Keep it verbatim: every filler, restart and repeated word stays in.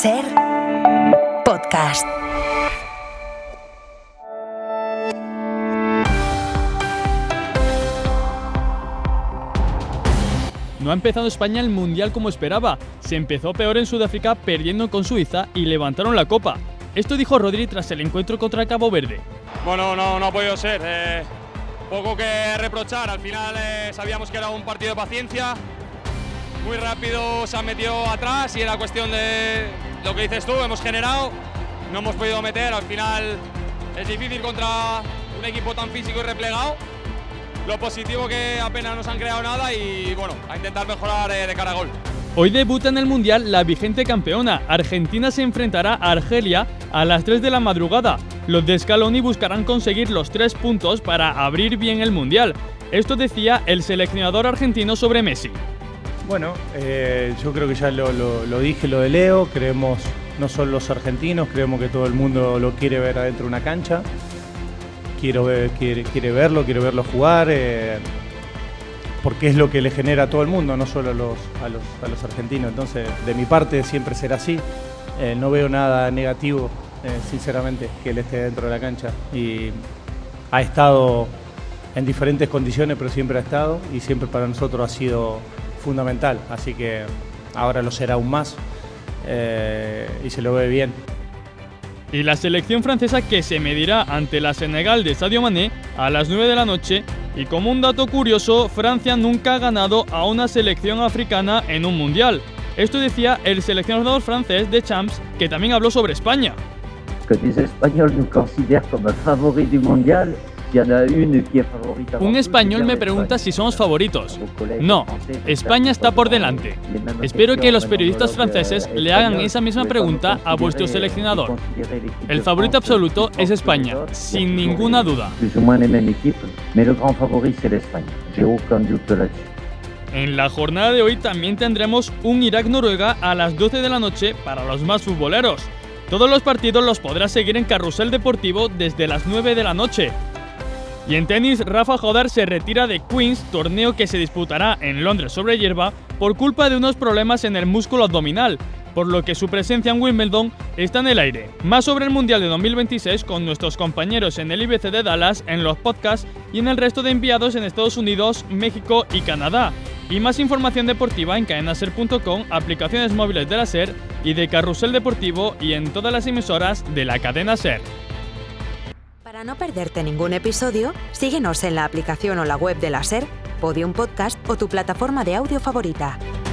Ser Podcast. No ha empezado España el Mundial como esperaba. Se empezó peor en Sudáfrica perdiendo con Suiza y levantaron la copa. Esto dijo Rodri tras el encuentro contra Cabo Verde. Bueno, no, no ha podido ser. Eh, poco que reprochar. Al final eh, sabíamos que era un partido de paciencia. Muy rápido se han metido atrás y era cuestión de lo que dices tú. Hemos generado, no hemos podido meter. Al final es difícil contra un equipo tan físico y replegado. Lo positivo que apenas nos han creado nada y bueno, a intentar mejorar eh, de cara a gol. Hoy debuta en el Mundial la vigente campeona. Argentina se enfrentará a Argelia a las tres de la madrugada. Los de Scaloni buscarán conseguir los tres puntos para abrir bien el Mundial. Esto decía el seleccionador argentino sobre Messi. Bueno, eh, yo creo que ya lo, lo, lo dije, lo de Leo. Creemos, no solo los argentinos, creemos que todo el mundo lo quiere ver adentro de una cancha. Quiero ver, quiere, quiere verlo, quiero verlo jugar, eh, porque es lo que le genera a todo el mundo, no solo a los, a los, a los argentinos. Entonces, de mi parte siempre será así. Eh, no veo nada negativo, eh, sinceramente, que él esté dentro de la cancha. Y ha estado en diferentes condiciones, pero siempre ha estado y siempre para nosotros ha sido fundamental. Así que ahora lo será aún más eh, y se lo ve bien. Y la selección francesa que se medirá ante la Senegal de Sadio Mané a las nueve de la noche. Y como un dato curioso, Francia nunca ha ganado a una selección africana en un mundial. Esto decía el seleccionador francés de Champs, que también habló sobre España. Que los españoles nos consideran como favoritos del mundial. Un español me pregunta si somos favoritos. No, España está por delante. Espero que los periodistas franceses le hagan esa misma pregunta a vuestro seleccionador. El favorito absoluto es España, sin ninguna duda. En la jornada de hoy también tendremos un Irak-Noruega a las doce de la noche para los más futboleros. Todos los partidos los podrás seguir en Carrusel Deportivo desde las nueve de la noche. Y en tenis, Rafa Nadal se retira de Queens, torneo que se disputará en Londres sobre hierba, por culpa de unos problemas en el músculo abdominal, por lo que su presencia en Wimbledon está en el aire. Más sobre el Mundial de dos mil veintiséis con nuestros compañeros en el I B C de Dallas, en los podcasts y en el resto de enviados en Estados Unidos, México y Canadá. Y más información deportiva en cadena ser punto com, aplicaciones móviles de la SER y de Carrusel Deportivo y en todas las emisoras de la cadena SER. Para no perderte ningún episodio, síguenos en la aplicación o la web de la SER, Podium Podcast o tu plataforma de audio favorita.